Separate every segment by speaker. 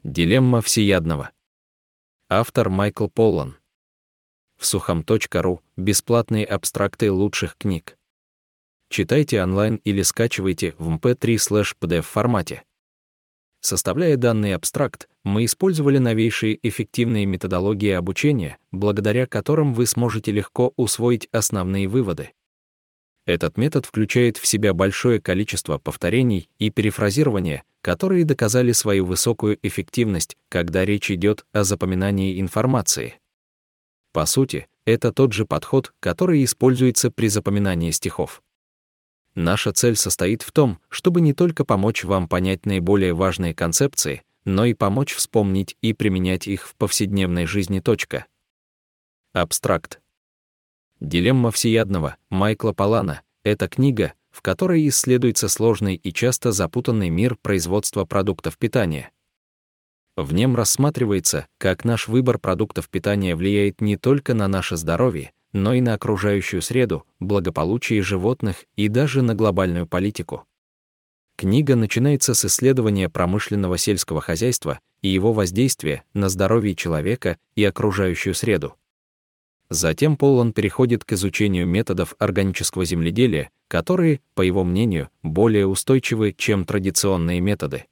Speaker 1: Дилемма всеядного. Автор Майкл Поллан. Всухом.ру. Бесплатные абстракты лучших книг. Читайте онлайн или скачивайте в mp3/pdf формате. Составляя данный абстракт, мы использовали новейшие эффективные методологии обучения, благодаря которым вы сможете легко усвоить основные выводы. Этот метод включает в себя большое количество повторений и перефразирования, которые доказали свою высокую эффективность, когда речь идет о запоминании информации. По сути, это тот же подход, который используется при запоминании стихов. Наша цель состоит в том, чтобы не только помочь вам понять наиболее важные концепции, но и помочь вспомнить и применять их в повседневной жизни. Абстракт. Дилемма всеядного Майкла Поллана — это книга, в которой исследуется сложный и часто запутанный мир производства продуктов питания. В нем рассматривается, как наш выбор продуктов питания влияет не только на наше здоровье, но и на окружающую среду, благополучие животных и даже на глобальную политику. Книга начинается с исследования промышленного сельского хозяйства и его воздействия на здоровье человека и окружающую среду. Затем Поллан переходит к изучению методов органического земледелия, которые, по его мнению, более устойчивы, чем традиционные методы.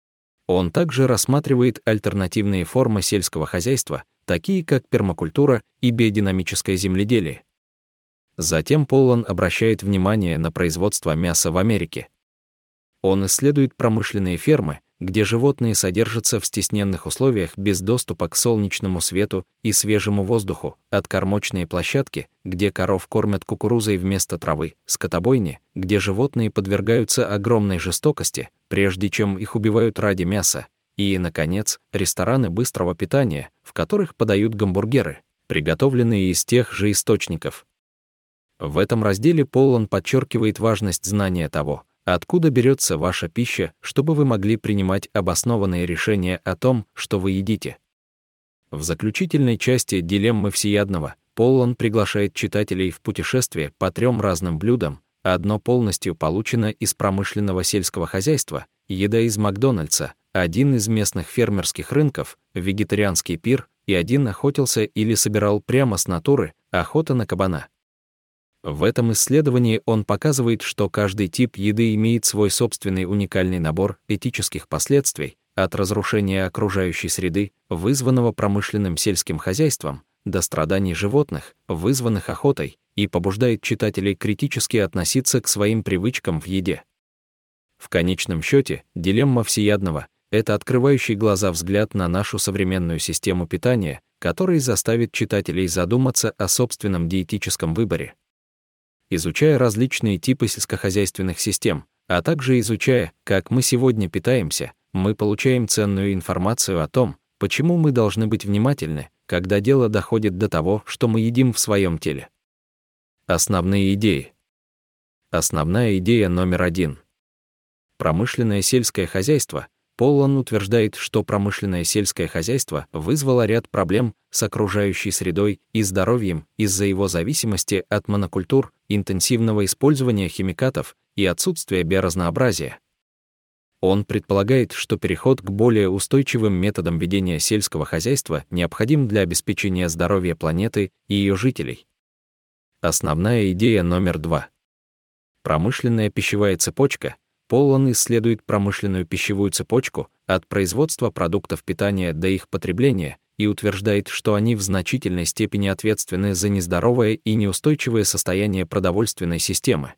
Speaker 1: Он также рассматривает альтернативные формы сельского хозяйства, такие как пермакультура и биодинамическое земледелие. Затем Поллан обращает внимание на производство мяса в Америке. Он исследует промышленные фермы, где животные содержатся в стесненных условиях без доступа к солнечному свету и свежему воздуху, от кормочной площадки, где коров кормят кукурузой вместо травы, скотобойни, где животные подвергаются огромной жестокости, прежде чем их убивают ради мяса, и, наконец, рестораны быстрого питания, в которых подают гамбургеры, приготовленные из тех же источников. В этом разделе Поллан подчеркивает важность знания того, откуда берется ваша пища, чтобы вы могли принимать обоснованные решения о том, что вы едите. В заключительной части «Дилеммы всеядного» Поллан приглашает читателей в путешествие по 3 разным блюдам. Одно полностью получено из промышленного сельского хозяйства, еда из Макдональдса, один из местных фермерских рынков, вегетарианский пир, и один охотился или собирал прямо с натуры, охота на кабана. В этом исследовании он показывает, что каждый тип еды имеет свой собственный уникальный набор этических последствий, от разрушения окружающей среды, вызванного промышленным сельским хозяйством, до страданий животных, вызванных охотой, и побуждает читателей критически относиться к своим привычкам в еде. В конечном счете, дилемма всеядного — это открывающий глаза взгляд на нашу современную систему питания, который заставит читателей задуматься о собственном диетическом выборе. Изучая различные типы сельскохозяйственных систем, а также изучая, как мы сегодня питаемся, мы получаем ценную информацию о том, почему мы должны быть внимательны, когда дело доходит до того, что мы едим в своем теле. Основные идеи. Основная идея номер 1. Промышленное сельское хозяйство. Поллан утверждает, что промышленное сельское хозяйство вызвало ряд проблем с окружающей средой и здоровьем из-за его зависимости от монокультур, интенсивного использования химикатов и отсутствия биоразнообразия. Он предполагает, что переход к более устойчивым методам ведения сельского хозяйства необходим для обеспечения здоровья планеты и ее жителей. Основная идея номер 2. Промышленная пищевая цепочка. Поллан исследует промышленную пищевую цепочку от производства продуктов питания до их потребления и утверждает, что они в значительной степени ответственны за нездоровое и неустойчивое состояние продовольственной системы.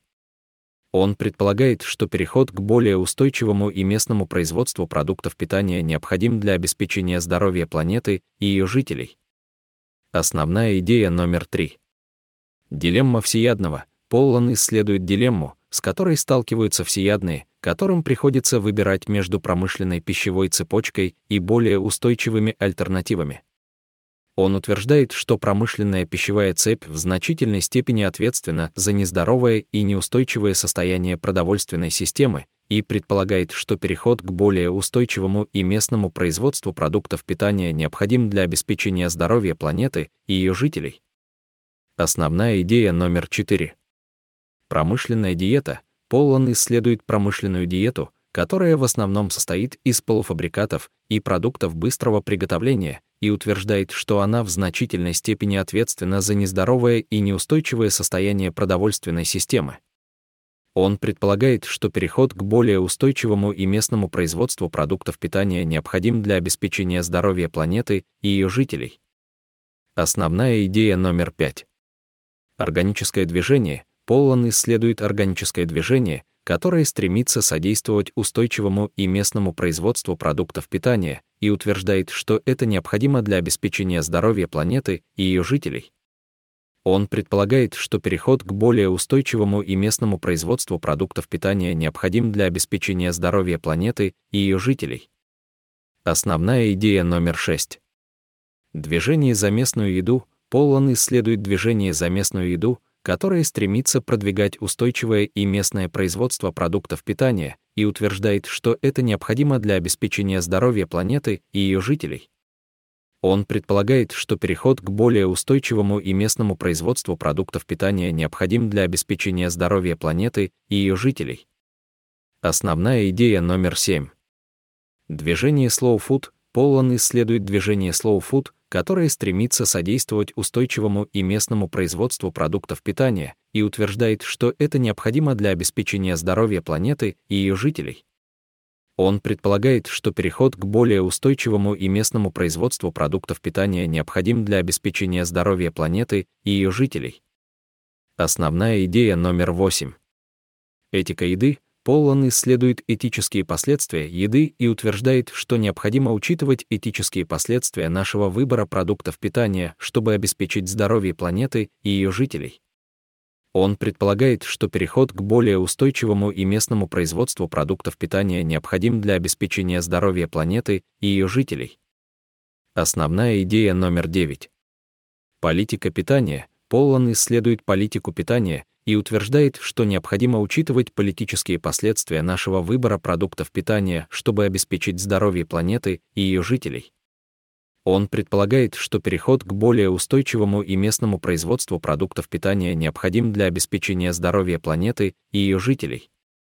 Speaker 1: Он предполагает, что переход к более устойчивому и местному производству продуктов питания необходим для обеспечения здоровья планеты и ее жителей. Основная идея номер 3. Дилемма всеядного. Поллан исследует дилемму, с которой сталкиваются всеядные, которым приходится выбирать между промышленной пищевой цепочкой и более устойчивыми альтернативами. Он утверждает, что промышленная пищевая цепь в значительной степени ответственна за нездоровое и неустойчивое состояние продовольственной системы и предполагает, что переход к более устойчивому и местному производству продуктов питания необходим для обеспечения здоровья планеты и ее жителей. Основная идея номер 4. Промышленная диета. Поллан исследует промышленную диету, которая в основном состоит из полуфабрикатов и продуктов быстрого приготовления, и утверждает, что она в значительной степени ответственна за нездоровое и неустойчивое состояние продовольственной системы. Он предполагает, что переход к более устойчивому и местному производству продуктов питания необходим для обеспечения здоровья планеты и ее жителей. Основная идея номер 5. Органическое движение. Поллан исследует органическое движение, которое стремится содействовать устойчивому и местному производству продуктов питания, и утверждает, что это необходимо для обеспечения здоровья планеты и ее жителей. Он предполагает, что переход к более устойчивому и местному производству продуктов питания необходим для обеспечения здоровья планеты и ее жителей. Основная идея номер 6. Движение за местную еду. Поллан исследует движение за местную еду, которое стремится продвигать устойчивое и местное производство продуктов питания, и утверждает, что это необходимо для обеспечения здоровья планеты и ее жителей. Он предполагает, что переход к более устойчивому и местному производству продуктов питания необходим для обеспечения здоровья планеты и ее жителей. Основная идея номер 7. Движение Slow Food. Поллан исследует движение Slow Food, которое стремится содействовать устойчивому и местному производству продуктов питания, и утверждает, что это необходимо для обеспечения здоровья планеты и ее жителей. Он предполагает, что переход к более устойчивому и местному производству продуктов питания необходим для обеспечения здоровья планеты и ее жителей. Основная идея номер 8. Этика еды. Поллан исследует этические последствия еды и утверждает, что необходимо учитывать этические последствия нашего выбора продуктов питания, чтобы обеспечить здоровье планеты и ее жителей. Он предполагает, что переход к более устойчивому и местному производству продуктов питания необходим для обеспечения здоровья планеты и ее жителей. Основная идея номер 9. Политика питания. Поллан исследует политику питания и утверждает, что необходимо учитывать политические последствия нашего выбора продуктов питания, чтобы обеспечить здоровье планеты и ее жителей. Он предполагает, что переход к более устойчивому и местному производству продуктов питания необходим для обеспечения здоровья планеты и ее жителей.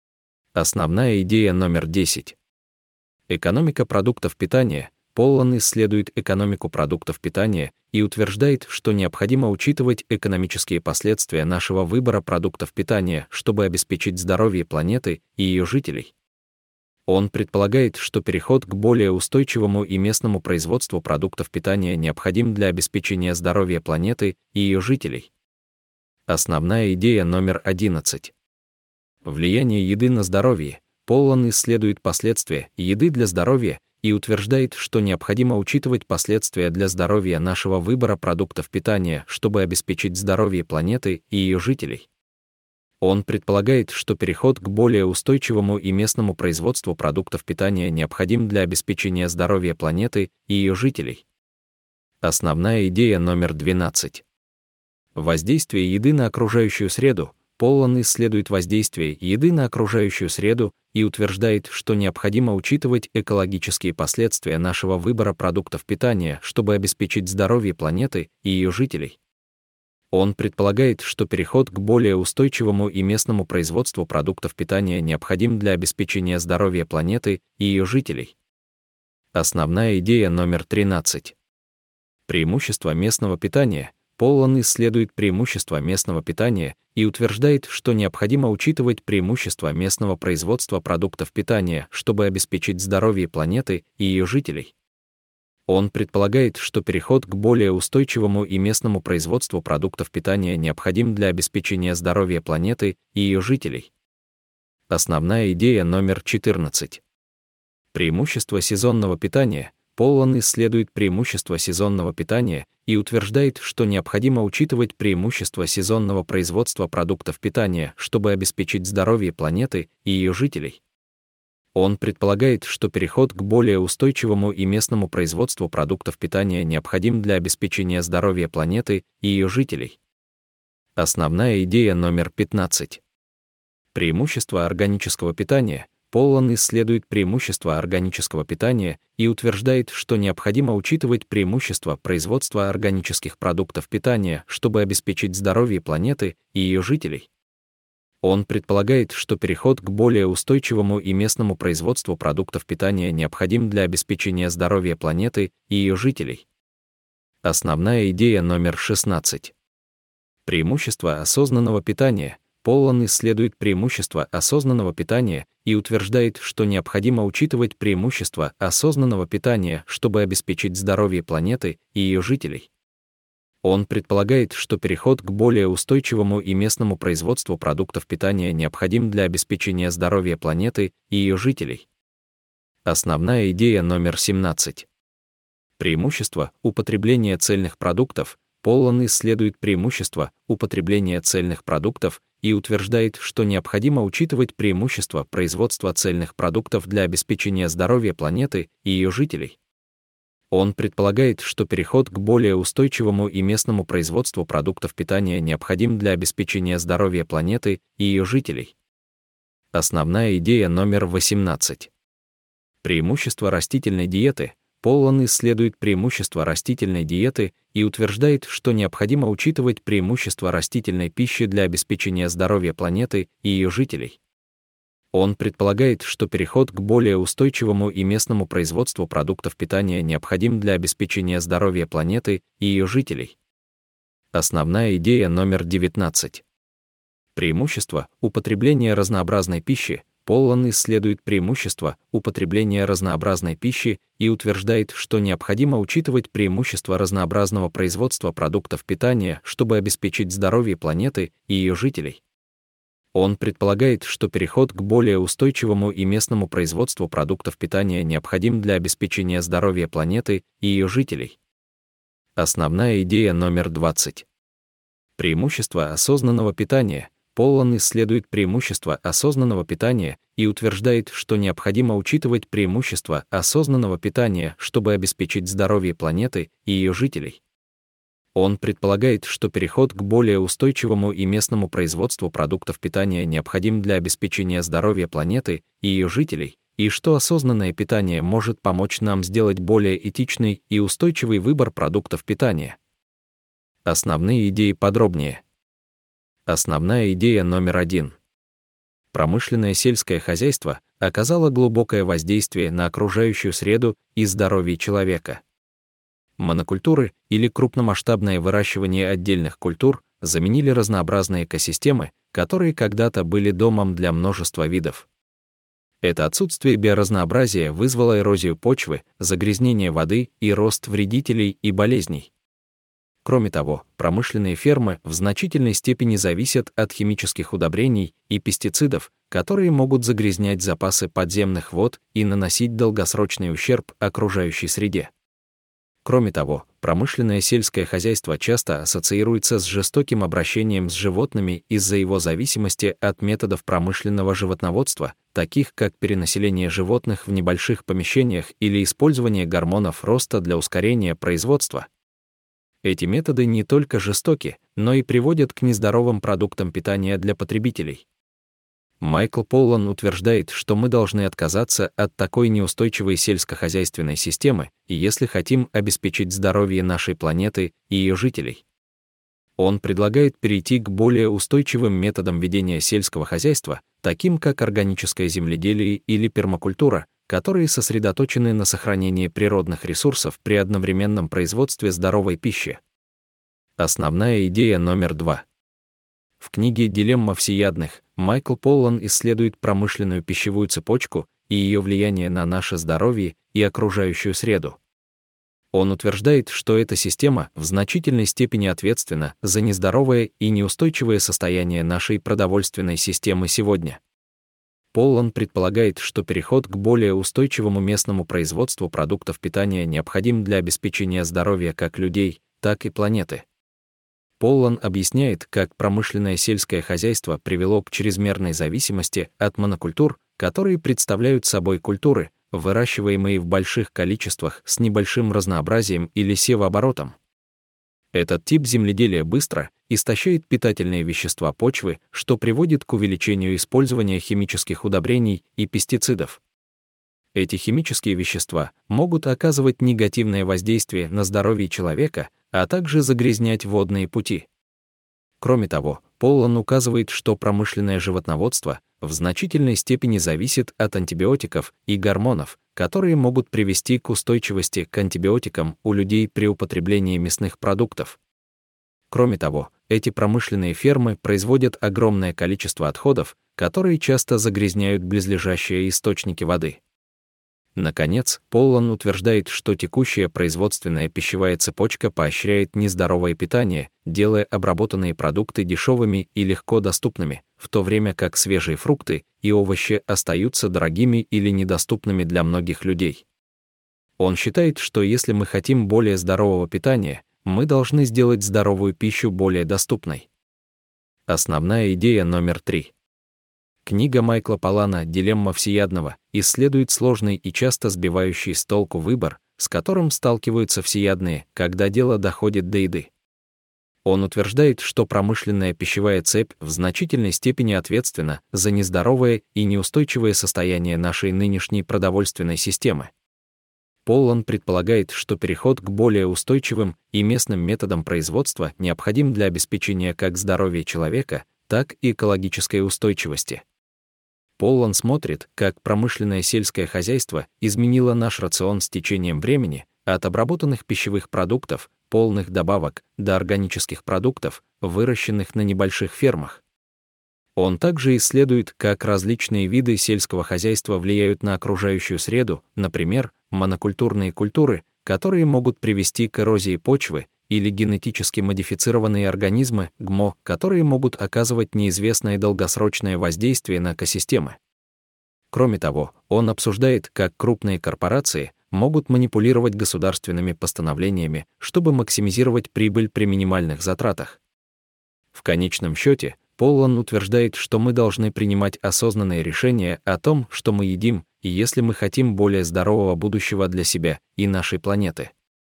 Speaker 1: Основная идея номер 10. Экономика продуктов питания. Поллан исследует экономику продуктов питания и утверждает, что необходимо учитывать экономические последствия нашего выбора продуктов питания, чтобы обеспечить здоровье планеты и ее жителей. Он предполагает, что переход к более устойчивому и местному производству продуктов питания необходим для обеспечения здоровья планеты и ее жителей. Основная идея номер 11. Влияние еды на здоровье. Поллан исследует последствия еды для здоровья и утверждает, что необходимо учитывать последствия для здоровья нашего выбора продуктов питания, чтобы обеспечить здоровье планеты и ее жителей. Он предполагает, что переход к более устойчивому и местному производству продуктов питания необходим для обеспечения здоровья планеты и ее жителей. Основная идея номер 12. Воздействие еды на окружающую среду. Поллан исследует воздействие еды на окружающую среду и утверждает, что необходимо учитывать экологические последствия нашего выбора продуктов питания, чтобы обеспечить здоровье планеты и ее жителей. Он предполагает, что переход к более устойчивому и местному производству продуктов питания необходим для обеспечения здоровья планеты и ее жителей. Основная идея номер 13. Преимущества местного питания. Поллан исследует преимущества местного питания и утверждает, что необходимо учитывать преимущества местного производства продуктов питания, чтобы обеспечить здоровье планеты и ее жителей. Он предполагает, что переход к более устойчивому и местному производству продуктов питания необходим для обеспечения здоровья планеты и ее жителей. Основная идея номер 14. Преимущества сезонного питания. Поллан исследует преимущества сезонного питания и утверждает, что необходимо учитывать преимущества сезонного производства продуктов питания, чтобы обеспечить здоровье планеты и ее жителей. Он предполагает, что переход к более устойчивому и местному производству продуктов питания необходим для обеспечения здоровья планеты и ее жителей. Основная идея номер 15. Преимущества органического питания. Поллан исследует преимущества органического питания и утверждает, что необходимо учитывать преимущества производства органических продуктов питания, чтобы обеспечить здоровье планеты и ее жителей. Он предполагает, что переход к более устойчивому и местному производству продуктов питания необходим для обеспечения здоровья планеты и ее жителей. Основная идея номер 16. Преимущество осознанного питания. Поллан исследует преимущества осознанного питания и утверждает, что необходимо учитывать преимущества осознанного питания, чтобы обеспечить здоровье планеты и ее жителей. Он предполагает, что переход к более устойчивому и местному производству продуктов питания необходим для обеспечения здоровья планеты и ее жителей. Основная идея номер 17. Преимущество употребления цельных продуктов. Поллан исследует преимущества употребления цельных продуктов и утверждает, что необходимо учитывать преимущества производства цельных продуктов для обеспечения здоровья планеты и ее жителей. Он предполагает, что переход к более устойчивому и местному производству продуктов питания необходим для обеспечения здоровья планеты и ее жителей. Основная идея номер 18. Преимущество растительной диеты. Поллан исследует преимущества растительной диеты и утверждает, что необходимо учитывать преимущества растительной пищи для обеспечения здоровья планеты и ее жителей. Он предполагает, что переход к более устойчивому и местному производству продуктов питания необходим для обеспечения здоровья планеты и ее жителей. Основная идея номер 19. Преимущество употребления разнообразной пищи. Поллан исследует преимущества употребления разнообразной пищи и утверждает, что необходимо учитывать преимущества разнообразного производства продуктов питания, чтобы обеспечить здоровье планеты и ее жителей. Он предполагает, что переход к более устойчивому и местному производству продуктов питания необходим для обеспечения здоровья планеты и ее жителей. Основная идея номер 20. Преимущество осознанного питания. Поллан исследует преимущества осознанного питания и утверждает, что необходимо учитывать преимущества осознанного питания, чтобы обеспечить здоровье планеты и ее жителей. Он предполагает, что переход к более устойчивому и местному производству продуктов питания необходим для обеспечения здоровья планеты и ее жителей, и что осознанное питание может помочь нам сделать более этичный и устойчивый выбор продуктов питания. Основные идеи подробнее. Основная идея номер 1. Промышленное сельское хозяйство оказало глубокое воздействие на окружающую среду и здоровье человека. Монокультуры или крупномасштабное выращивание отдельных культур заменили разнообразные экосистемы, которые когда-то были домом для множества видов. Это отсутствие биоразнообразия вызвало эрозию почвы, загрязнение воды и рост вредителей и болезней. Кроме того, промышленные фермы в значительной степени зависят от химических удобрений и пестицидов, которые могут загрязнять запасы подземных вод и наносить долгосрочный ущерб окружающей среде. Кроме того, промышленное сельское хозяйство часто ассоциируется с жестоким обращением с животными из-за его зависимости от методов промышленного животноводства, таких как перенаселение животных в небольших помещениях или использование гормонов роста для ускорения производства. Эти методы не только жестоки, но и приводят к нездоровым продуктам питания для потребителей. Майкл Поллан утверждает, что мы должны отказаться от такой неустойчивой сельскохозяйственной системы, если хотим обеспечить здоровье нашей планеты и ее жителей. Он предлагает перейти к более устойчивым методам ведения сельского хозяйства, таким как органическое земледелие или пермакультура, которые сосредоточены на сохранении природных ресурсов при одновременном производстве здоровой пищи. Основная идея номер 2. В книге «Дилемма всеядных» Майкл Поллан исследует промышленную пищевую цепочку и ее влияние на наше здоровье и окружающую среду. Он утверждает, что эта система в значительной степени ответственна за нездоровое и неустойчивое состояние нашей продовольственной системы сегодня. Поллан предполагает, что переход к более устойчивому местному производству продуктов питания необходим для обеспечения здоровья как людей, так и планеты. Поллан объясняет, как промышленное сельское хозяйство привело к чрезмерной зависимости от монокультур, которые представляют собой культуры, выращиваемые в больших количествах с небольшим разнообразием или севооборотом. Этот тип земледелия быстро истощает питательные вещества почвы, что приводит к увеличению использования химических удобрений и пестицидов. Эти химические вещества могут оказывать негативное воздействие на здоровье человека, а также загрязнять водные пути. Кроме того, Поллан указывает, что промышленное животноводство в значительной степени зависит от антибиотиков и гормонов, которые могут привести к устойчивости к антибиотикам у людей при употреблении мясных продуктов. Кроме того, эти промышленные фермы производят огромное количество отходов, которые часто загрязняют близлежащие источники воды. Наконец, Поллан утверждает, что текущая производственная пищевая цепочка поощряет нездоровое питание, делая обработанные продукты дешевыми и легко доступными, в то время как свежие фрукты и овощи остаются дорогими или недоступными для многих людей. Он считает, что если мы хотим более здорового питания, мы должны сделать здоровую пищу более доступной. Основная идея номер 3. Книга Майкла Поллана «Дилемма всеядного» исследует сложный и часто сбивающий с толку выбор, с которым сталкиваются всеядные, когда дело доходит до еды. Он утверждает, что промышленная пищевая цепь в значительной степени ответственна за нездоровое и неустойчивое состояние нашей нынешней продовольственной системы. Поллан предполагает, что переход к более устойчивым и местным методам производства необходим для обеспечения как здоровья человека, так и экологической устойчивости. Поллан смотрит, как промышленное сельское хозяйство изменило наш рацион с течением времени от обработанных пищевых продуктов, полных добавок, до органических продуктов, выращенных на небольших фермах. Он также исследует, как различные виды сельского хозяйства влияют на окружающую среду, например, монокультурные культуры, которые могут привести к эрозии почвы, или генетически модифицированные организмы, ГМО, которые могут оказывать неизвестное долгосрочное воздействие на экосистемы. Кроме того, он обсуждает, как крупные корпорации могут манипулировать государственными постановлениями, чтобы максимизировать прибыль при минимальных затратах. В конечном счете, Поллан утверждает, что мы должны принимать осознанные решения о том, что мы едим, если мы хотим более здорового будущего для себя и нашей планеты.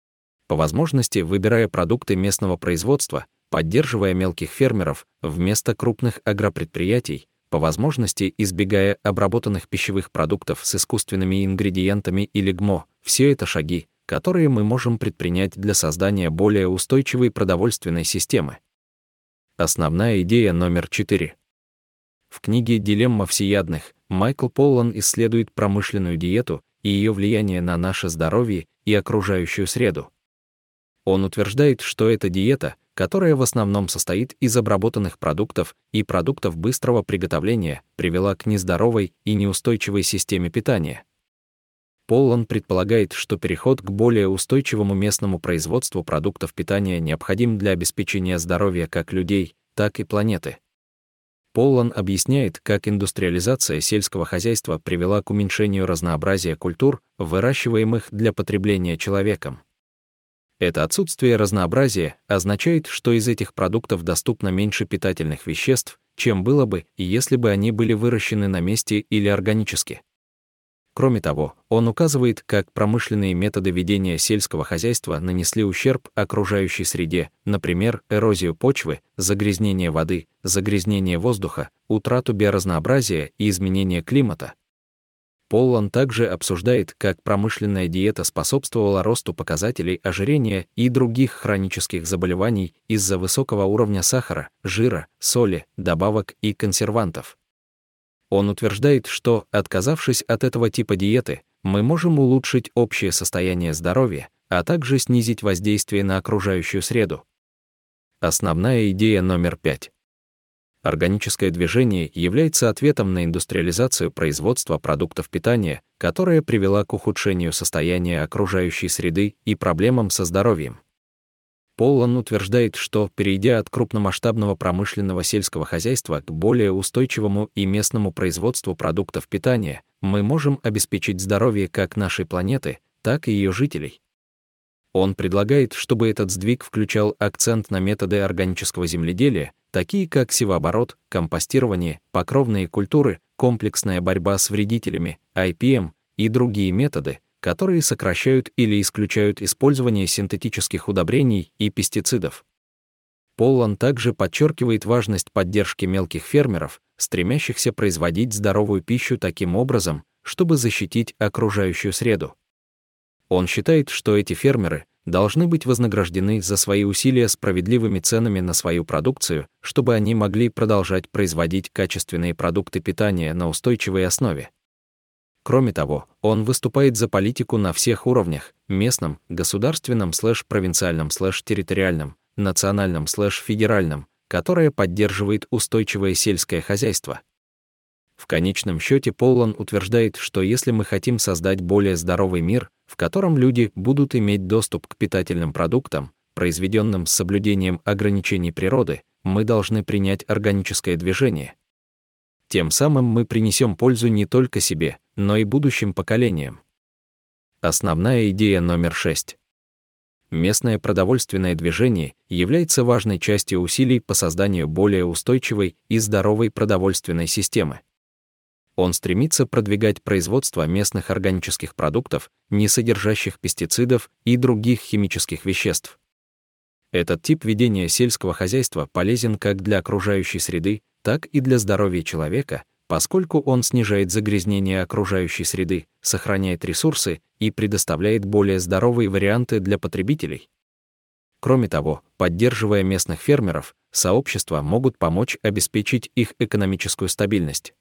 Speaker 1: По возможности, выбирая продукты местного производства, поддерживая мелких фермеров вместо крупных агропредприятий, по возможности избегая обработанных пищевых продуктов с искусственными ингредиентами или ГМО, все это шаги, которые мы можем предпринять для создания более устойчивой продовольственной системы. Основная идея номер 4. В книге «Дилемма всеядных» Майкл Поллан исследует промышленную диету и ее влияние на наше здоровье и окружающую среду. Он утверждает, что эта диета, которая в основном состоит из обработанных продуктов и продуктов быстрого приготовления, привела к нездоровой и неустойчивой системе питания. Поллан предполагает, что переход к более устойчивому местному производству продуктов питания необходим для обеспечения здоровья как людей, так и планеты. Поллан объясняет, как индустриализация сельского хозяйства привела к уменьшению разнообразия культур, выращиваемых для потребления человеком. Это отсутствие разнообразия означает, что из этих продуктов доступно меньше питательных веществ, чем было бы, если бы они были выращены на месте или органически. Кроме того, он указывает, как промышленные методы ведения сельского хозяйства нанесли ущерб окружающей среде, например, эрозию почвы, загрязнение воды, загрязнение воздуха, утрату биоразнообразия и изменение климата. Поллан также обсуждает, как промышленная диета способствовала росту показателей ожирения и других хронических заболеваний из-за высокого уровня сахара, жира, соли, добавок и консервантов. Он утверждает, что, отказавшись от этого типа диеты, мы можем улучшить общее состояние здоровья, а также снизить воздействие на окружающую среду. Основная идея номер 5. Органическое движение является ответом на индустриализацию производства продуктов питания, которая привела к ухудшению состояния окружающей среды и проблемам со здоровьем. Поллан утверждает, что, перейдя от крупномасштабного промышленного сельского хозяйства к более устойчивому и местному производству продуктов питания, мы можем обеспечить здоровье как нашей планеты, так и ее жителей. Он предлагает, чтобы этот сдвиг включал акцент на методы органического земледелия, такие как севооборот, компостирование, покровные культуры, комплексная борьба с вредителями, IPM и другие методы, которые сокращают или исключают использование синтетических удобрений и пестицидов. Поллан также подчеркивает важность поддержки мелких фермеров, стремящихся производить здоровую пищу таким образом, чтобы защитить окружающую среду. Он считает, что эти фермеры должны быть вознаграждены за свои усилия справедливыми ценами на свою продукцию, чтобы они могли продолжать производить качественные продукты питания на устойчивой основе. Кроме того, он выступает за политику на всех уровнях – местном, государственном, провинциальном, территориальном, национальном, федеральном, которая поддерживает устойчивое сельское хозяйство. В конечном счете Поллан утверждает, что если мы хотим создать более здоровый мир, в котором люди будут иметь доступ к питательным продуктам, произведенным с соблюдением ограничений природы, мы должны принять органическое движение. Тем самым мы принесем пользу не только себе, но и будущим поколениям. Основная идея номер 6. Местное продовольственное движение является важной частью усилий по созданию более устойчивой и здоровой продовольственной системы. Он стремится продвигать производство местных органических продуктов, не содержащих пестицидов и других химических веществ. Этот тип ведения сельского хозяйства полезен как для окружающей среды, так и для здоровья человека, поскольку он снижает загрязнение окружающей среды, сохраняет ресурсы и предоставляет более здоровые варианты для потребителей. Кроме того, поддерживая местных фермеров, сообщества могут помочь обеспечить их экономическую стабильность.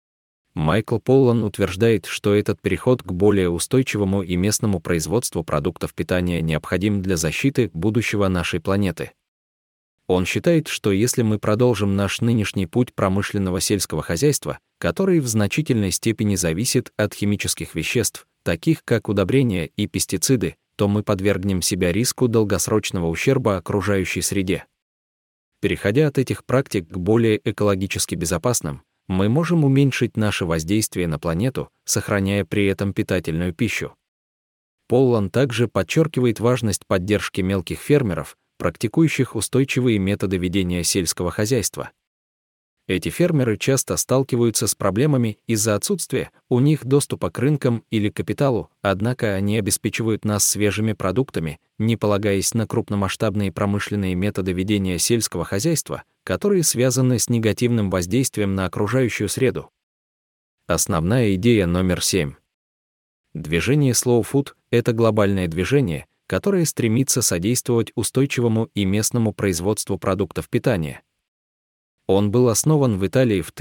Speaker 1: Майкл Поллан утверждает, что этот переход к более устойчивому и местному производству продуктов питания необходим для защиты будущего нашей планеты. Он считает, что если мы продолжим наш нынешний путь промышленного сельского хозяйства, который в значительной степени зависит от химических веществ, таких как удобрения и пестициды, то мы подвергнем себя риску долгосрочного ущерба окружающей среде. Переходя от этих практик к более экологически безопасным, мы можем уменьшить наше воздействие на планету, сохраняя при этом питательную пищу. Поллан также подчеркивает важность поддержки мелких фермеров, практикующих устойчивые методы ведения сельского хозяйства. Эти фермеры часто сталкиваются с проблемами из-за отсутствия у них доступа к рынкам или капиталу, однако они обеспечивают нас свежими продуктами, не полагаясь на крупномасштабные промышленные методы ведения сельского хозяйства, которые связаны с негативным воздействием на окружающую среду. Основная идея номер 7. Движение Slow Food — это глобальное движение, которое стремится содействовать устойчивому и местному производству продуктов питания. Он был основан в Италии в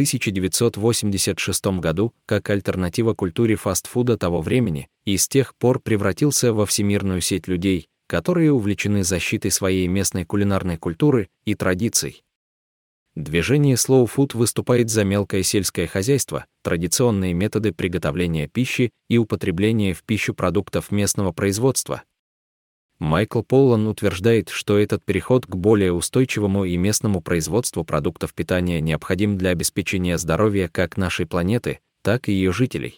Speaker 1: 1986 году как альтернатива культуре фастфуда того времени и с тех пор превратился во всемирную сеть людей, которые увлечены защитой своей местной кулинарной культуры и традиций. Движение Slow Food выступает за мелкое сельское хозяйство, традиционные методы приготовления пищи и употребления в пищу продуктов местного производства. Майкл Поллан утверждает, что этот переход к более устойчивому и местному производству продуктов питания необходим для обеспечения здоровья как нашей планеты, так и ее жителей.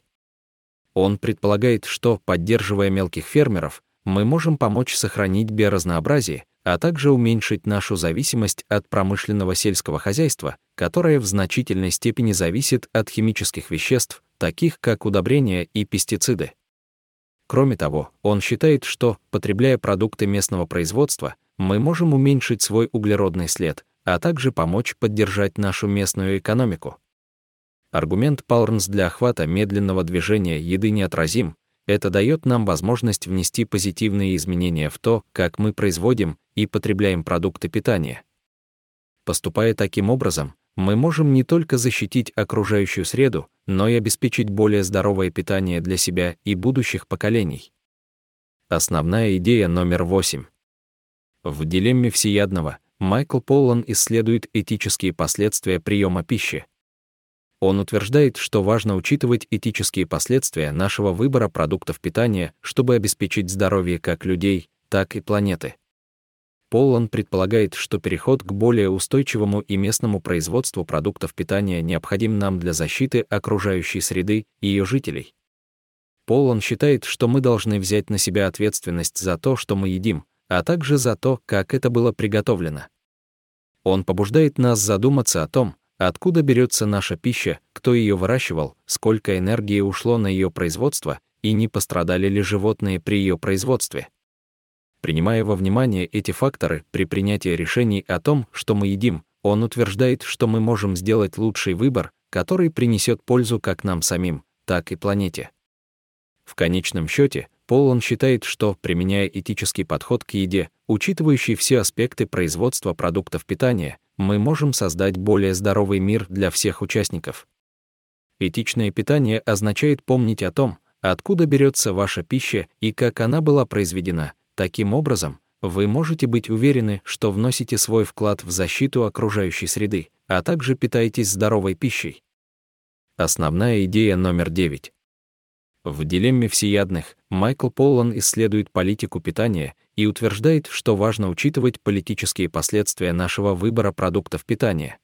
Speaker 1: Он предполагает, что, поддерживая мелких фермеров, мы можем помочь сохранить биоразнообразие, а также уменьшить нашу зависимость от промышленного сельского хозяйства, которое в значительной степени зависит от химических веществ, таких как удобрения и пестициды. Кроме того, он считает, что, потребляя продукты местного производства, мы можем уменьшить свой углеродный след, а также помочь поддержать нашу местную экономику. Аргумент Палрнс для охвата медленного движения еды неотразим. Это дает нам возможность внести позитивные изменения в то, как мы производим и потребляем продукты питания. Поступая таким образом, мы можем не только защитить окружающую среду, но и обеспечить более здоровое питание для себя и будущих поколений. Основная идея номер 8. В «Дилемме всеядного» Майкл Поллан исследует этические последствия приема пищи. Он утверждает, что важно учитывать этические последствия нашего выбора продуктов питания, чтобы обеспечить здоровье как людей, так и планеты. Поллан предполагает, что переход к более устойчивому и местному производству продуктов питания необходим нам для защиты окружающей среды и ее жителей. Поллан считает, что мы должны взять на себя ответственность за то, что мы едим, а также за то, как это было приготовлено. Он побуждает нас задуматься о том, откуда берется наша пища, кто ее выращивал, сколько энергии ушло на ее производство и не пострадали ли животные при ее производстве. Принимая во внимание эти факторы при принятии решений о том, что мы едим, он утверждает, что мы можем сделать лучший выбор, который принесет пользу как нам самим, так и планете. В конечном счете, Поллан считает, что, применяя этический подход к еде, учитывающий все аспекты производства продуктов питания, мы можем создать более здоровый мир для всех участников. Этичное питание означает помнить о том, откуда берется ваша пища и как она была произведена. Таким образом, вы можете быть уверены, что вносите свой вклад в защиту окружающей среды, а также питаетесь здоровой пищей. Основная идея номер 9. В «Дилемме всеядных» Майкл Поллан исследует политику питания и утверждает, что важно учитывать политические последствия нашего выбора продуктов питания.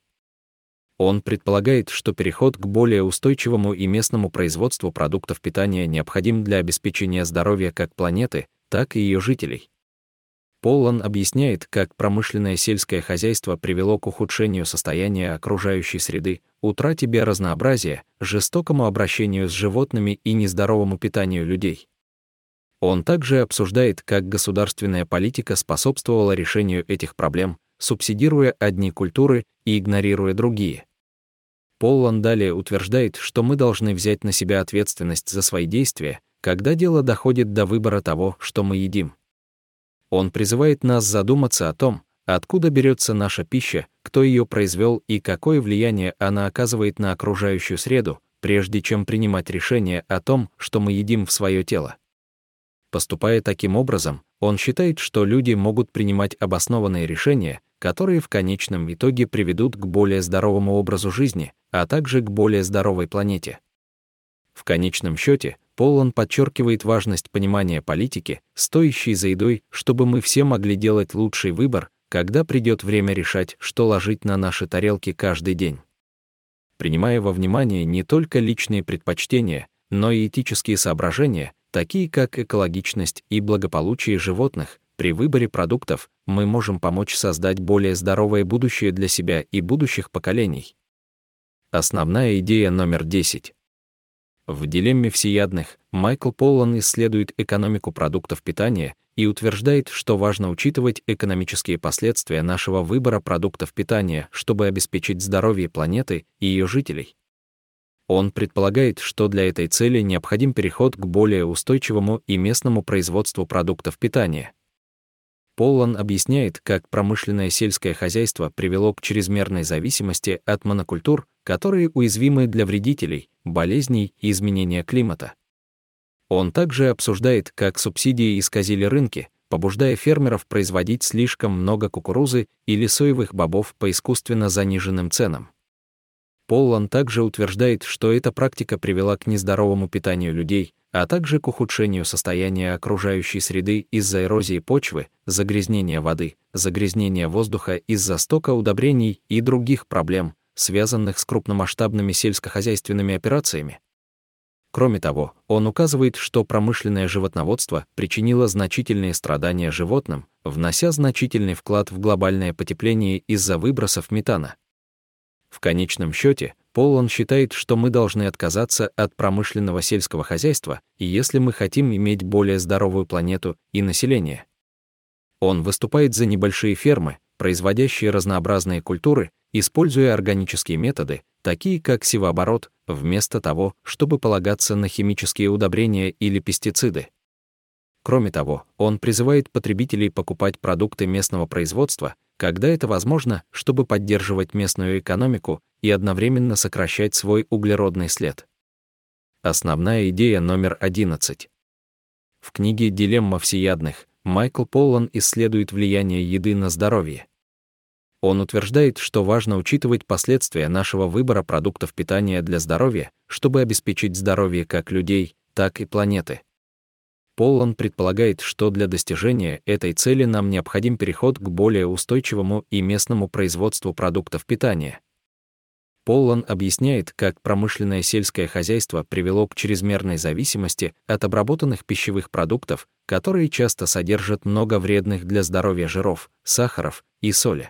Speaker 1: Он предполагает, что переход к более устойчивому и местному производству продуктов питания необходим для обеспечения здоровья как планеты, так и ее жителей. Поллан объясняет, как промышленное сельское хозяйство привело к ухудшению состояния окружающей среды, утрате биоразнообразия, жестокому обращению с животными и нездоровому питанию людей. Он также обсуждает, как государственная политика способствовала решению этих проблем, субсидируя одни культуры и игнорируя другие. Поллан далее утверждает, что мы должны взять на себя ответственность за свои действия, когда дело доходит до выбора того, что мы едим. Он призывает нас задуматься о том, откуда берется наша пища, кто ее произвел и какое влияние она оказывает на окружающую среду, прежде чем принимать решение о том, что мы едим в свое тело. Поступая таким образом, он считает, что люди могут принимать обоснованные решения, которые в конечном итоге приведут к более здоровому образу жизни, а также к более здоровой планете. В конечном счете, Поллан подчеркивает важность понимания политики, стоящей за едой, чтобы мы все могли делать лучший выбор, когда придет время решать, что ложить на наши тарелки каждый день. Принимая во внимание не только личные предпочтения, но и этические соображения, такие как экологичность и благополучие животных, при выборе продуктов мы можем помочь создать более здоровое будущее для себя и будущих поколений. Основная идея номер 10. В «Дилемме всеядных» Майкл Поллан исследует экономику продуктов питания и утверждает, что важно учитывать экономические последствия нашего выбора продуктов питания, чтобы обеспечить здоровье планеты и ее жителей. Он предполагает, что для этой цели необходим переход к более устойчивому и местному производству продуктов питания. Поллан объясняет, как промышленное сельское хозяйство привело к чрезмерной зависимости от монокультур, которые уязвимы для вредителей, болезней и изменения климата. Он также обсуждает, как субсидии исказили рынки, побуждая фермеров производить слишком много кукурузы или соевых бобов по искусственно заниженным ценам. Поллан также утверждает, что эта практика привела к нездоровому питанию людей, а также к ухудшению состояния окружающей среды из-за эрозии почвы, загрязнения воды, загрязнения воздуха из-за стока удобрений и других проблем, связанных с крупномасштабными сельскохозяйственными операциями. Кроме того, он указывает, что промышленное животноводство причинило значительные страдания животным, внося значительный вклад в глобальное потепление из-за выбросов метана. В конечном счете, Поллан считает, что мы должны отказаться от промышленного сельского хозяйства, если мы хотим иметь более здоровую планету и население. Он выступает за небольшие фермы, производящие разнообразные культуры, используя органические методы, такие как севооборот, вместо того, чтобы полагаться на химические удобрения или пестициды. Кроме того, он призывает потребителей покупать продукты местного производства, когда это возможно, чтобы поддерживать местную экономику и одновременно сокращать свой углеродный след. Основная идея номер 11. В книге «Дилемма всеядных» Майкл Поллан исследует влияние еды на здоровье. Он утверждает, что важно учитывать последствия нашего выбора продуктов питания для здоровья, чтобы обеспечить здоровье как людей, так и планеты. Поллан предполагает, что для достижения этой цели нам необходим переход к более устойчивому и местному производству продуктов питания. Поллан объясняет, как промышленное сельское хозяйство привело к чрезмерной зависимости от обработанных пищевых продуктов, которые часто содержат много вредных для здоровья жиров, сахаров и соли.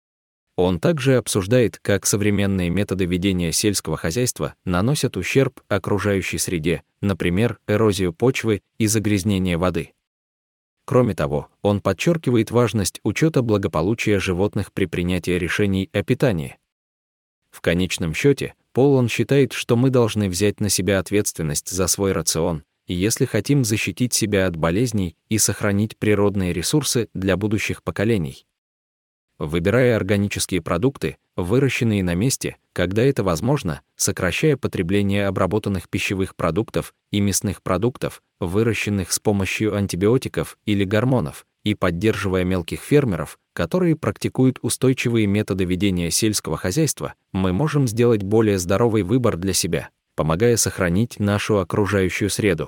Speaker 1: Он также обсуждает, как современные методы ведения сельского хозяйства наносят ущерб окружающей среде, например, эрозию почвы и загрязнение воды. Кроме того, он подчеркивает важность учета благополучия животных при принятии решений о питании. В конечном счете, Поллан считает, что мы должны взять на себя ответственность за свой рацион, если хотим защитить себя от болезней и сохранить природные ресурсы для будущих поколений. Выбирая органические продукты, выращенные на месте, когда это возможно, сокращая потребление обработанных пищевых продуктов и мясных продуктов, выращенных с помощью антибиотиков или гормонов, и поддерживая мелких фермеров, которые практикуют устойчивые методы ведения сельского хозяйства, мы можем сделать более здоровый выбор для себя, помогая сохранить нашу окружающую среду.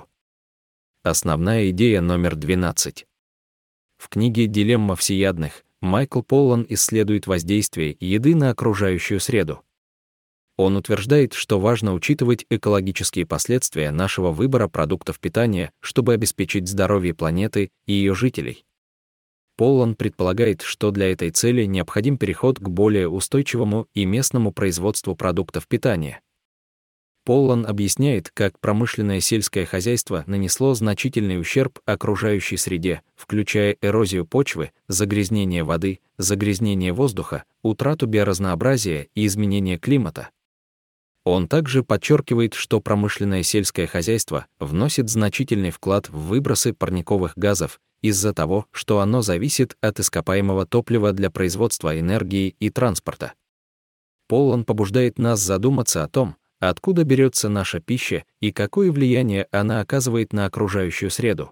Speaker 1: Основная идея номер 12. В книге «Дилемма всеядных» Майкл Поллан исследует воздействие еды на окружающую среду. Он утверждает, что важно учитывать экологические последствия нашего выбора продуктов питания, чтобы обеспечить здоровье планеты и ее жителей. Поллан предполагает, что для этой цели необходим переход к более устойчивому и местному производству продуктов питания. Поллан объясняет, как промышленное сельское хозяйство нанесло значительный ущерб окружающей среде, включая эрозию почвы, загрязнение воды, загрязнение воздуха, утрату биоразнообразия и изменение климата. Он также подчеркивает, что промышленное сельское хозяйство вносит значительный вклад в выбросы парниковых газов из-за того, что оно зависит от ископаемого топлива для производства энергии и транспорта. Поллан побуждает нас задуматься о том, откуда берется наша пища и какое влияние она оказывает на окружающую среду.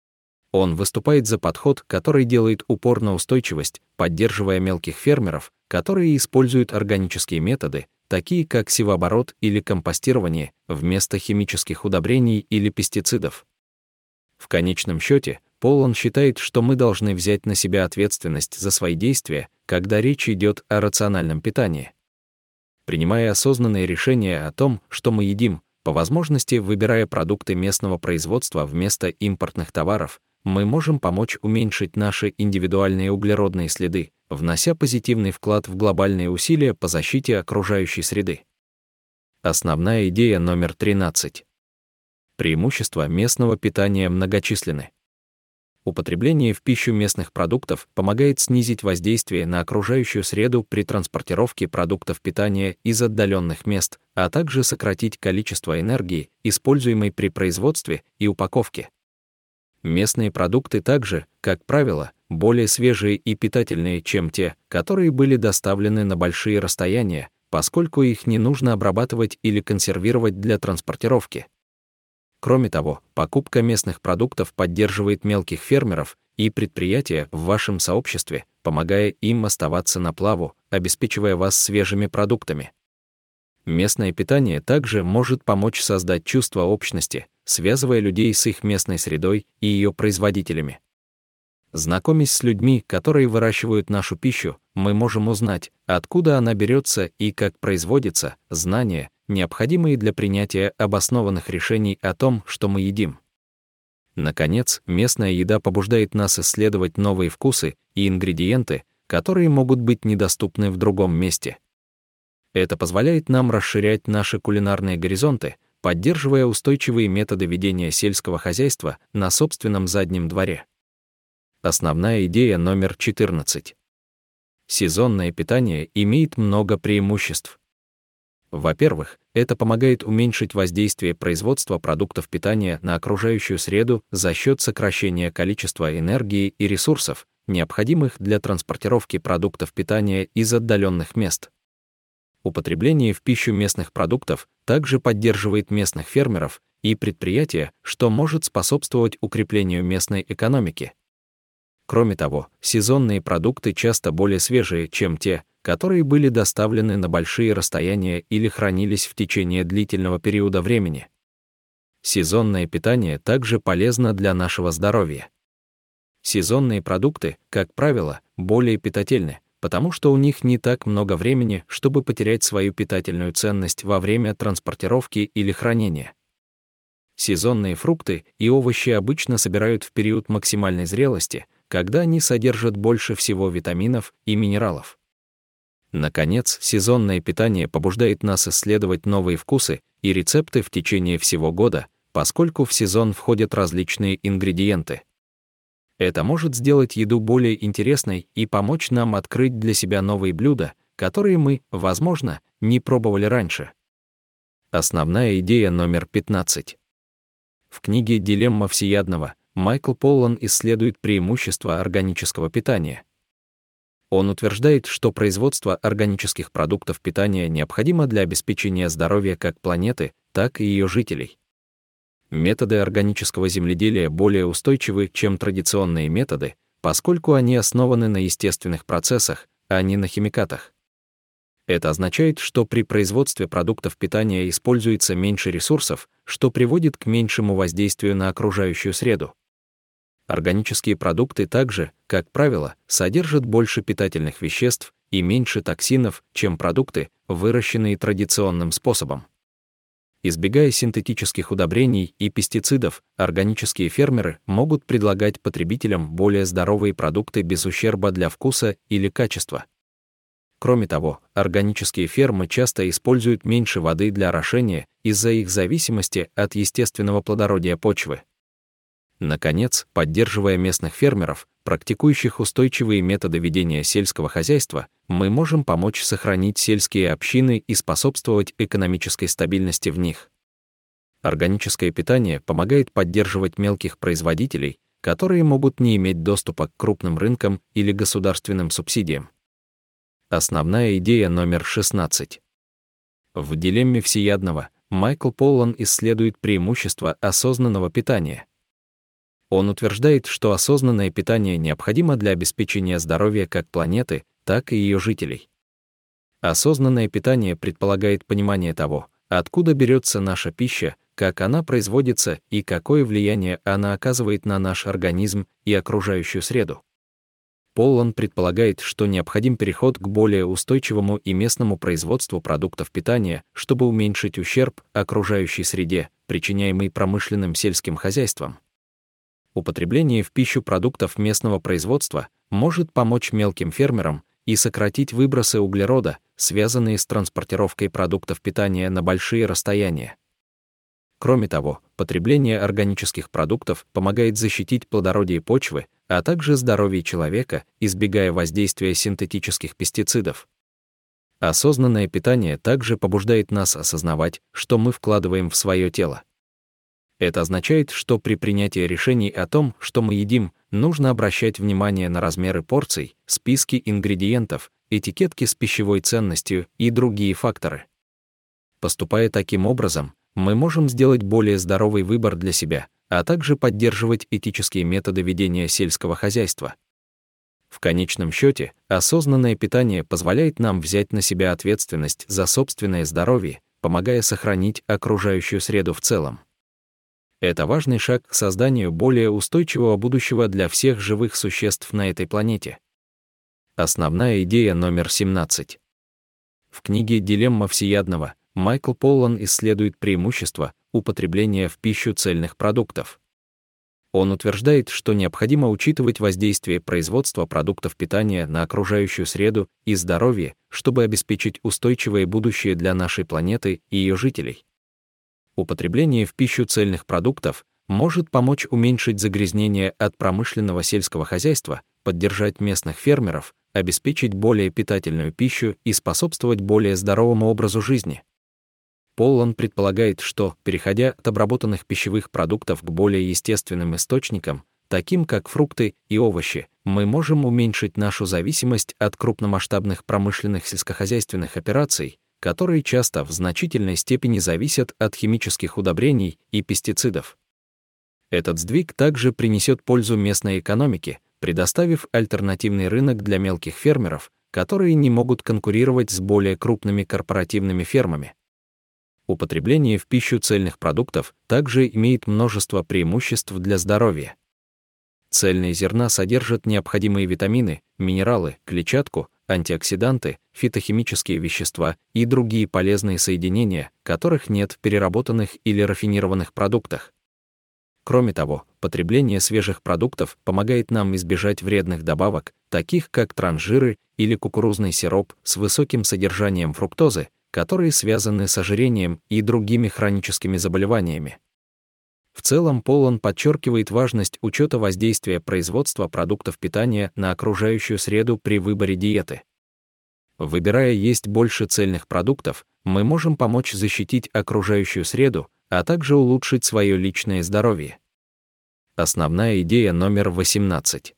Speaker 1: Он выступает за подход, который делает упор на устойчивость, поддерживая мелких фермеров, которые используют органические методы, такие как севооборот или компостирование, вместо химических удобрений или пестицидов. В конечном счете, Поллан считает, что мы должны взять на себя ответственность за свои действия, когда речь идет о рациональном питании. Принимая осознанные решения о том, что мы едим, по возможности выбирая продукты местного производства вместо импортных товаров, мы можем помочь уменьшить наши индивидуальные углеродные следы, внося позитивный вклад в глобальные усилия по защите окружающей среды. Основная идея номер 13. Преимущества местного питания многочисленны. Употребление в пищу местных продуктов помогает снизить воздействие на окружающую среду при транспортировке продуктов питания из отдаленных мест, а также сократить количество энергии, используемой при производстве и упаковке. Местные продукты также, как правило, более свежие и питательные, чем те, которые были доставлены на большие расстояния, поскольку их не нужно обрабатывать или консервировать для транспортировки. Кроме того, покупка местных продуктов поддерживает мелких фермеров и предприятия в вашем сообществе, помогая им оставаться на плаву, обеспечивая вас свежими продуктами. Местное питание также может помочь создать чувство общности, связывая людей с их местной средой и ее производителями. Знакомясь с людьми, которые выращивают нашу пищу, мы можем узнать, откуда она берется и как производится, знания, необходимые для принятия обоснованных решений о том, что мы едим. Наконец, местная еда побуждает нас исследовать новые вкусы и ингредиенты, которые могут быть недоступны в другом месте. Это позволяет нам расширять наши кулинарные горизонты, поддерживая устойчивые методы ведения сельского хозяйства на собственном заднем дворе. Основная идея номер 14. Сезонное питание имеет много преимуществ. Во-первых, это помогает уменьшить воздействие производства продуктов питания на окружающую среду за счет сокращения количества энергии и ресурсов, необходимых для транспортировки продуктов питания из отдаленных мест. Употребление в пищу местных продуктов также поддерживает местных фермеров и предприятия, что может способствовать укреплению местной экономики. Кроме того, сезонные продукты часто более свежие, чем те, которые были доставлены на большие расстояния или хранились в течение длительного периода времени. Сезонное питание также полезно для нашего здоровья. Сезонные продукты, как правило, более питательны, потому что у них не так много времени, чтобы потерять свою питательную ценность во время транспортировки или хранения. Сезонные фрукты и овощи обычно собирают в период максимальной зрелости, когда они содержат больше всего витаминов и минералов. Наконец, сезонное питание побуждает нас исследовать новые вкусы и рецепты в течение всего года, поскольку в сезон входят различные ингредиенты. Это может сделать еду более интересной и помочь нам открыть для себя новые блюда, которые мы, возможно, не пробовали раньше. Основная идея номер 15. В книге «Дилемма всеядного» Майкл Поллан исследует преимущества органического питания. Он утверждает, что производство органических продуктов питания необходимо для обеспечения здоровья как планеты, так и ее жителей. Методы органического земледелия более устойчивы, чем традиционные методы, поскольку они основаны на естественных процессах, а не на химикатах. Это означает, что при производстве продуктов питания используется меньше ресурсов, что приводит к меньшему воздействию на окружающую среду. Органические продукты также, как правило, содержат больше питательных веществ и меньше токсинов, чем продукты, выращенные традиционным способом. Избегая синтетических удобрений и пестицидов, органические фермеры могут предлагать потребителям более здоровые продукты без ущерба для вкуса или качества. Кроме того, органические фермы часто используют меньше воды для орошения из-за их зависимости от естественного плодородия почвы. Наконец, поддерживая местных фермеров, практикующих устойчивые методы ведения сельского хозяйства, мы можем помочь сохранить сельские общины и способствовать экономической стабильности в них. Органическое питание помогает поддерживать мелких производителей, которые могут не иметь доступа к крупным рынкам или государственным субсидиям. Основная идея номер 16. В «Дилемме всеядного» Майкл Поллан исследует преимущества осознанного питания. Он утверждает, что осознанное питание необходимо для обеспечения здоровья как планеты, так и ее жителей. Осознанное питание предполагает понимание того, откуда берется наша пища, как она производится и какое влияние она оказывает на наш организм и окружающую среду. Поллан предполагает, что необходим переход к более устойчивому и местному производству продуктов питания, чтобы уменьшить ущерб окружающей среде, причиняемый промышленным сельским хозяйством. Употребление в пищу продуктов местного производства может помочь мелким фермерам и сократить выбросы углерода, связанные с транспортировкой продуктов питания на большие расстояния. Кроме того, потребление органических продуктов помогает защитить плодородие почвы, а также здоровье человека, избегая воздействия синтетических пестицидов. Осознанное питание также побуждает нас осознавать, что мы вкладываем в свое тело. Это означает, что при принятии решений о том, что мы едим, нужно обращать внимание на размеры порций, списки ингредиентов, этикетки с пищевой ценностью и другие факторы. Поступая таким образом, мы можем сделать более здоровый выбор для себя, а также поддерживать этические методы ведения сельского хозяйства. В конечном счете, осознанное питание позволяет нам взять на себя ответственность за собственное здоровье, помогая сохранить окружающую среду в целом. Это важный шаг к созданию более устойчивого будущего для всех живых существ на этой планете. Основная идея номер 17. В книге «Дилемма всеядного» Майкл Поллан исследует преимущества употребления в пищу цельных продуктов. Он утверждает, что необходимо учитывать воздействие производства продуктов питания на окружающую среду и здоровье, чтобы обеспечить устойчивое будущее для нашей планеты и ее жителей. Употребление в пищу цельных продуктов может помочь уменьшить загрязнение от промышленного сельского хозяйства, поддержать местных фермеров, обеспечить более питательную пищу и способствовать более здоровому образу жизни. Поллан предполагает, что, переходя от обработанных пищевых продуктов к более естественным источникам, таким как фрукты и овощи, мы можем уменьшить нашу зависимость от крупномасштабных промышленных сельскохозяйственных операций, которые часто в значительной степени зависят от химических удобрений и пестицидов. Этот сдвиг также принесет пользу местной экономике, предоставив альтернативный рынок для мелких фермеров, которые не могут конкурировать с более крупными корпоративными фермами. Употребление в пищу цельных продуктов также имеет множество преимуществ для здоровья. Цельные зерна содержат необходимые витамины, минералы, клетчатку, антиоксиданты, фитохимические вещества и другие полезные соединения, которых нет в переработанных или рафинированных продуктах. Кроме того, потребление свежих продуктов помогает нам избежать вредных добавок, таких как трансжиры или кукурузный сироп с высоким содержанием фруктозы, которые связаны с ожирением и другими хроническими заболеваниями. В целом, Поллан подчеркивает важность учета воздействия производства продуктов питания на окружающую среду при выборе диеты. Выбирая есть больше цельных продуктов, мы можем помочь защитить окружающую среду, а также улучшить свое личное здоровье. Основная идея номер 18.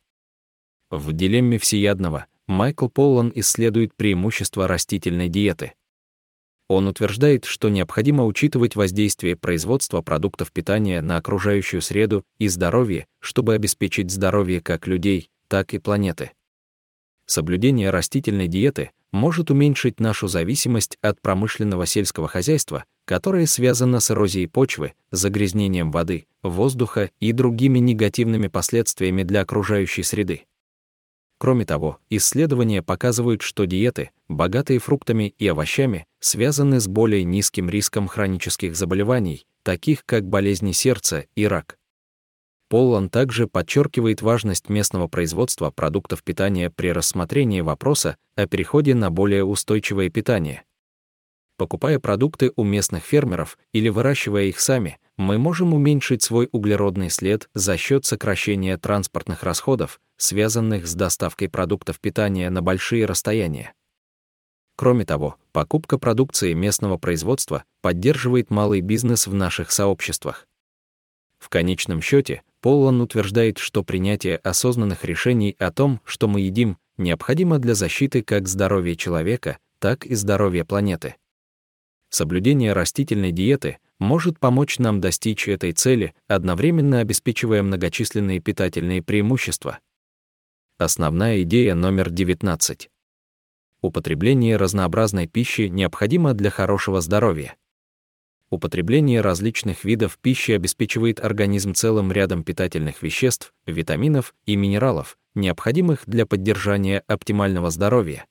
Speaker 1: В «Дилемме всеядного» Майкл Поллан исследует преимущества растительной диеты. Он утверждает, что необходимо учитывать воздействие производства продуктов питания на окружающую среду и здоровье, чтобы обеспечить здоровье как людей, так и планеты. Соблюдение растительной диеты может уменьшить нашу зависимость от промышленного сельского хозяйства, которое связано с эрозией почвы, загрязнением воды, воздуха и другими негативными последствиями для окружающей среды. Кроме того, исследования показывают, что диеты, богатые фруктами и овощами, связаны с более низким риском хронических заболеваний, таких как болезни сердца и рак. Поллан также подчеркивает важность местного производства продуктов питания при рассмотрении вопроса о переходе на более устойчивое питание. Покупая продукты у местных фермеров или выращивая их сами, мы можем уменьшить свой углеродный след за счет сокращения транспортных расходов, связанных с доставкой продуктов питания на большие расстояния. Кроме того, покупка продукции местного производства поддерживает малый бизнес в наших сообществах. В конечном счете, Поллан утверждает, что принятие осознанных решений о том, что мы едим, необходимо для защиты как здоровья человека, так и здоровья планеты. Соблюдение растительной диеты может помочь нам достичь этой цели, одновременно обеспечивая многочисленные питательные преимущества. Основная идея номер 19. Употребление разнообразной пищи необходимо для хорошего здоровья. Употребление различных видов пищи обеспечивает организм целым рядом питательных веществ, витаминов и минералов, необходимых для поддержания оптимального здоровья.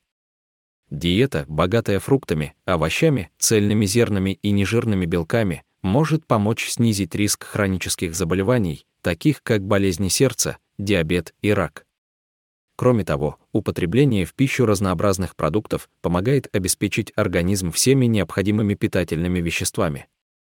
Speaker 1: Диета, богатая фруктами, овощами, цельными зернами и нежирными белками, может помочь снизить риск хронических заболеваний, таких как болезни сердца, диабет и рак. Кроме того, употребление в пищу разнообразных продуктов помогает обеспечить организм всеми необходимыми питательными веществами.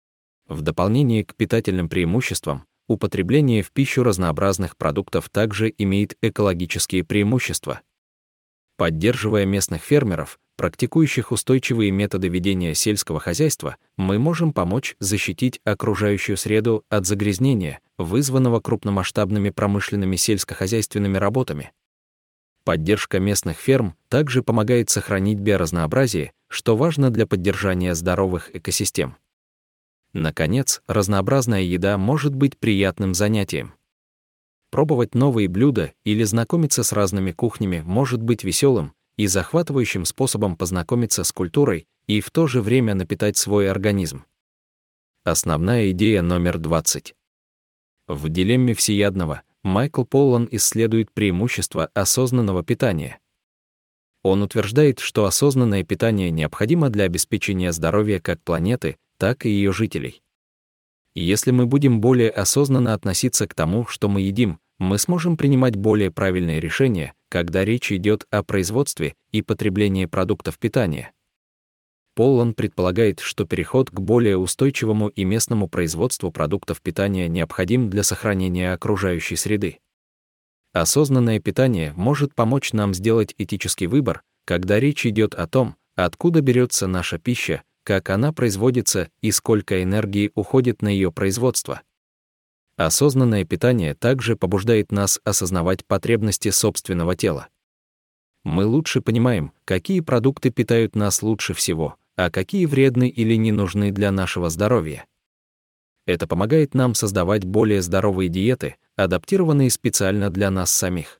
Speaker 1: В дополнение к питательным преимуществам, употребление в пищу разнообразных продуктов также имеет экологические преимущества. Поддерживая местных фермеров, практикующих устойчивые методы ведения сельского хозяйства, мы можем помочь защитить окружающую среду от загрязнения, вызванного крупномасштабными промышленными сельскохозяйственными работами. Поддержка местных ферм также помогает сохранить биоразнообразие, что важно для поддержания здоровых экосистем. Наконец, разнообразная еда может быть приятным занятием. Пробовать новые блюда или знакомиться с разными кухнями может быть веселым и захватывающим способом познакомиться с культурой и в то же время напитать свой организм. Основная идея номер 20. В «Дилемме всеядного» Майкл Поллан исследует преимущества осознанного питания. Он утверждает, что осознанное питание необходимо для обеспечения здоровья как планеты, так и ее жителей. Если мы будем более осознанно относиться к тому, что мы едим, мы сможем принимать более правильные решения, когда речь идет о производстве и потреблении продуктов питания. Поллан предполагает, что переход к более устойчивому и местному производству продуктов питания необходим для сохранения окружающей среды. Осознанное питание может помочь нам сделать этический выбор, когда речь идет о том, откуда берется наша пища, как она производится и сколько энергии уходит на ее производство. Осознанное питание также побуждает нас осознавать потребности собственного тела. Мы лучше понимаем, какие продукты питают нас лучше всего, а какие вредны или не нужны для нашего здоровья. Это помогает нам создавать более здоровые диеты, адаптированные специально для нас самих.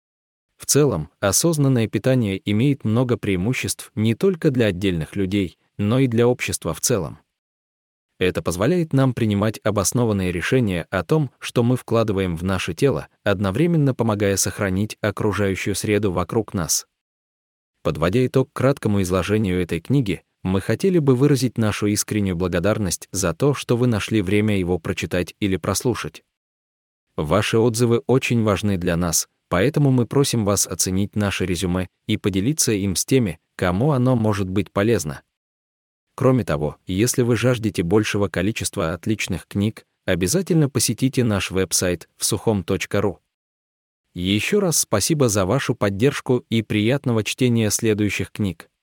Speaker 1: В целом, осознанное питание имеет много преимуществ не только для отдельных людей, но и для общества в целом. Это позволяет нам принимать обоснованные решения о том, что мы вкладываем в наше тело, одновременно помогая сохранить окружающую среду вокруг нас. Подводя итог краткому изложению этой книги, мы хотели бы выразить нашу искреннюю благодарность за то, что вы нашли время его прочитать или прослушать. Ваши отзывы очень важны для нас, поэтому мы просим вас оценить наше резюме и поделиться им с теми, кому оно может быть полезно. Кроме того, если вы жаждете большего количества отличных книг, обязательно посетите наш веб-сайт vsuchom.ru. Еще раз спасибо за вашу поддержку и приятного чтения следующих книг.